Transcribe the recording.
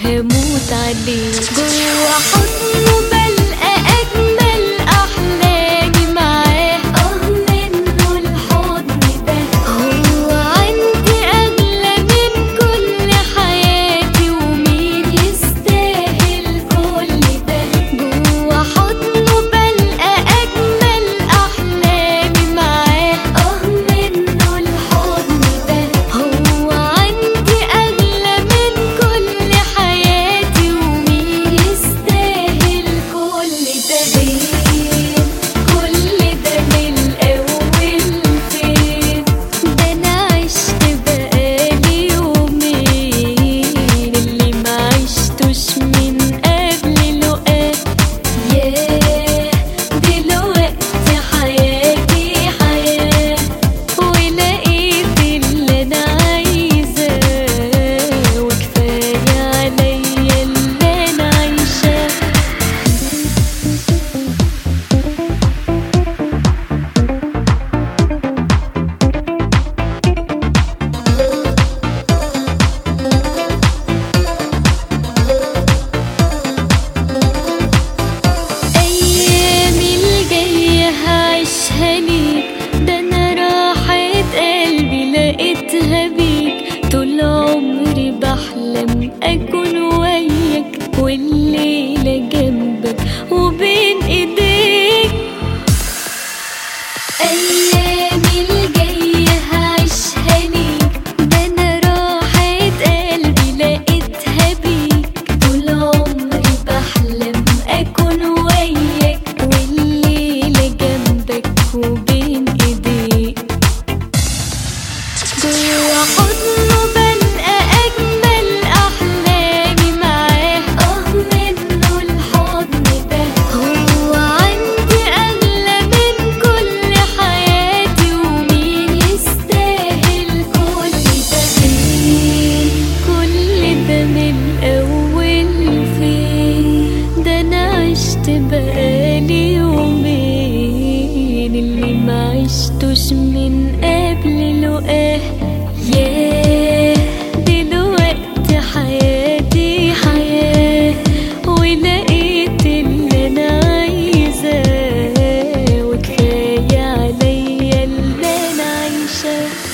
هموت عليه. جوا حضنه بلقى أجمل أحلامي معاه، منه الحضن ده هو عندي أغلى من كل حياتي، ومين يستاهل كل ده. جوا حضنه بلقى أجمل أحلامي معاه، منه الحضن ده هو عندي أغلى من كل حياتي، ومين يستاهل كل ده. كل ده من الأول فين؟ ده أنا عشت بقالي يومين اللي معشتوش من قبل لقاه. ياه دلوقتي حياتي حياة، ولقيت اللي أنا عايزاه، وكفاية عليا اللي أنا عايشاه. أيامي الجاية هعيشها ليك، ده أنا راحة قلبي لقيتها بيك. طول عمري بحلم أكون وياك، والليلة جنبك وبين إيديك. أيامي الجاية هعيشها ليك، ده أنا راحة قلبي لقيتها بيك. طول عمري بحلم أكون وياك، والليلة جنبك وبين إيديك. جوا حضنه بلقى أجمل أحلامي معاه، منه الحضن ده هو عندي أغلى من كل حياتي، ومين يستاهل كل ده. كل ده من الأول فين؟ ده أنا عشت بقالي يومين اللي معشتوش من قبل لقاه. ياه دلوقتي حياتي حياة، ولقيت اللي أنا عايزاه، وكفاية عليا اللي أنا عايشاه.